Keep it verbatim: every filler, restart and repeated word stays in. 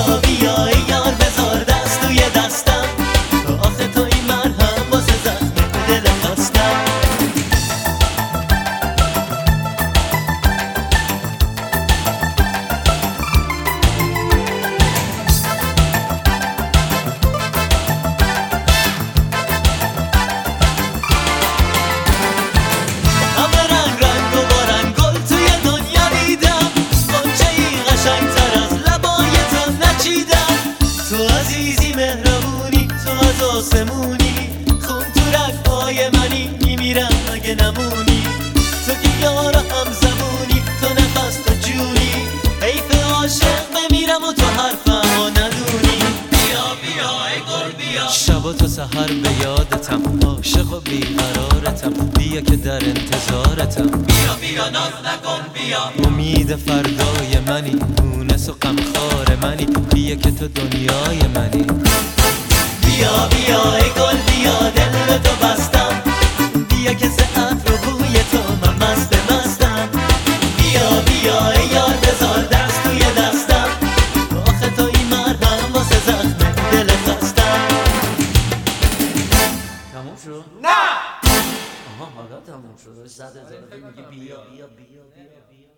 بیا بیا ای یار بذار دست توی دستم، آخه تو این مرهم واسه زخم دلم خواستم. آسمونی خون تو رگ‌های منی، میمیرم اگه نمونی. تو که یار هم زمونی، تو نفس تو جونی، حیف عاشق بمیرم و تو حرفمو ندونی. بیا بیا ای گل بیا، شب و تا سحر به یادتم، عاشق و بیقرارتم، بیا که در انتظارتم. بیا بیا ناز نکن بیا، امید فردای منی، مونس و غمخوار منی، بیا که تو دنیای منی. بیا بیا ای گل بیا دل تو بستم، بیا که ساعت رو بوی تو من مست مستم. بیا بیا ای یار بذار دست توی دستم، آخه تو این مرهم واسه زخم دل خستم. تموم شد؟ نه آها حالا تموم شد. صد هزار میگی بیا بیا بیا بیا بیا